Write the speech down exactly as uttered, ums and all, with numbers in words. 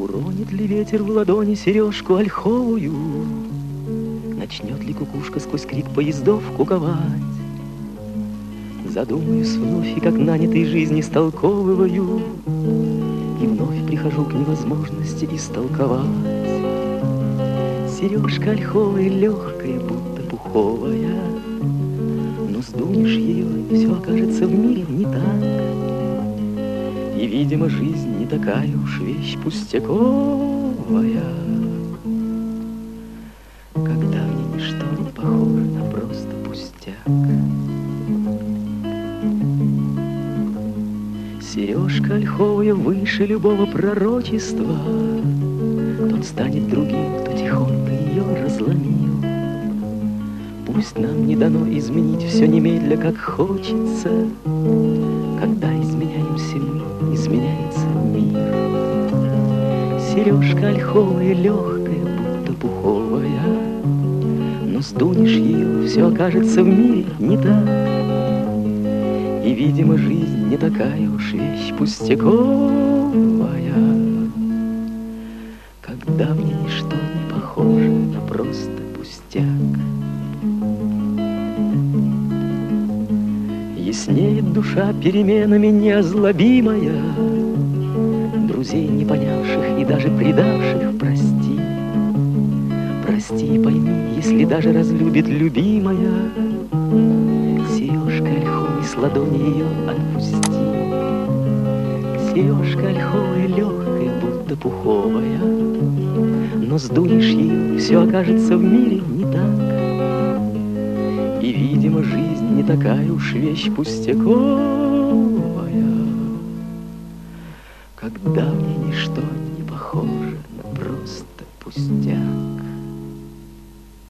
Уронит ли ветер в ладони сережку ольховую? Начнет ли кукушка сквозь крик поездов куковать? Задумаюсь вновь, и как нанятой жизни столковываю, и вновь прихожу к невозможности истолковать. Сережка ольховая, легкая, будто пуховая, но сдунешь ее, и все окажется в мире не так. И, видимо, жизнь не такая уж вещь пустяковая, когда в ней ничто не похоже на просто пустяк. Сережка ольховая выше любого пророчества. Тот станет другим, кто тихонько ее разломил. Пусть нам не дано изменить все немедля, как хочется. Когда изменяемся мы, изменяется мир. Сережка ольховая, легкая, будто пуховая, но сдунешь ее, все окажется в мире не так. И, видимо, жизнь не такая уж вещь пустяковая, когда в ней ничто не похоже на просто пустяк. Яснеет душа переменами неозлобимая, друзей не понявших и даже предавших прости. Прости и пойми, если даже разлюбит любимая, сережка ольховой с ладони ее отпусти. Сережка ольховая, легкая, будто пуховая, но сдунешь ее, все окажется в мире не так. И, видимо, жизнь не такая уж вещь пустяковая, когда в ней ничто не похоже на просто пустяк.